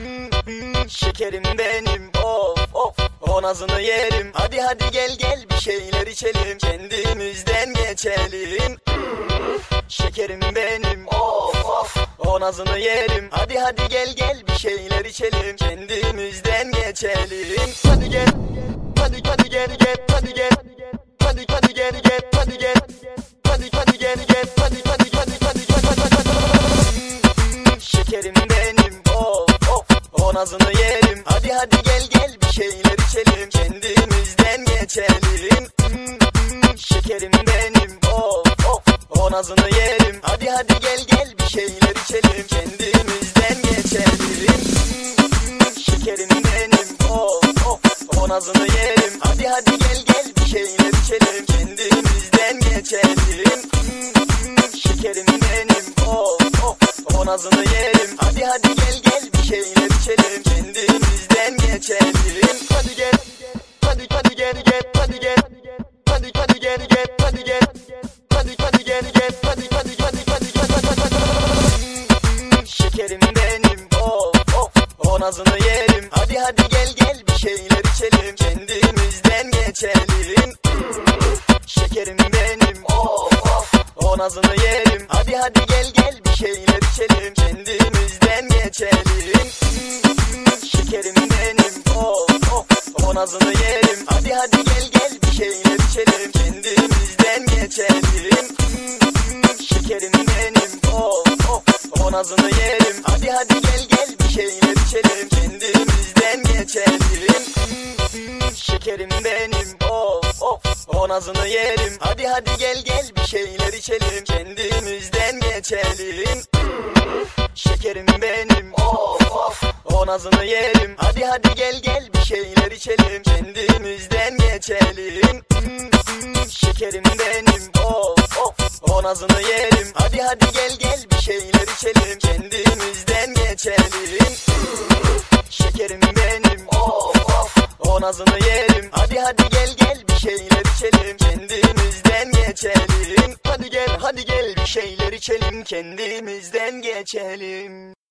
Şekerim benim, of of, o nazını yerim. Hadi hadi gel gel bir şeyler içelim, kendimizden geçelim. Şekerim benim, of of, o nazını yerim. Hadi hadi gel gel bir şeyler içelim, kendimizden geçelim. Hadi gel, hadi hadi gel gel, hadi gel, hadi hadi gel gel, hadi gel, hadi hadi gel gel, hadi hadi hadi hadi hadi. Şekerim benim, of of, o nazını yerim. Hadi hadi gel gel bir şeyler içelim, kendimizden geçelim. Şekerim benim, of of, o nazını yerim. Hadi hadi gel gel bir şeyler içelim, kendimizden geçelim. Şekerim benim, of of, o nazını yerim. Hadi hadi gel gel bir şeyler içelim, kendimizden geçelim. Şekerim benim, of of, o nazını yerim. Hadi hadi gel gel bir şeyler içelim, kendimizden geçelim. Hadi gel, hadi hadi gel gel, hadi gel, hadi hadi gel gel, hadi gel, hadi hadi gel gel, hadi hadi hadi hadi hadi. Şekerim benim, of of, o nazını yerim. Hadi hadi gel gel bir şeyler içelim, kendimizden geçelim. Şekerim benim, of of, o nazını yerim. Hadi hadi gel gel bir şeyler içelim, kendimizden geçelim. Şekerim benim, of of, o nazını yerim. Hadi hadi gel gel bir şeyler içelim, kendimizden geçelim. Şekerim benim, of of, o nazını yerim. Hadi hadi gel gel bir şeyler içelim, kendimizden geçelim. Şekerim benim, of of, o nazını yerim. Hadi hadi gel gel bir şeyler içelim, kendimizden geçelim. Şekerim benim, of of, o nazını yerim. Hadi hadi gel gel bir şeyler içelim, kendimizden geçelim. Şekerim benim, of of, o nazını yerim. Hadi hadi gel gel bir şeyler içelim, kendimizden geçelim. Şekerim benim, of of, o nazını yerim. Hadi hadi gel gel bir şeyler içelim, kendimizden geçelim. Hadi gel bir şeyler içelim, kendimizden geçelim.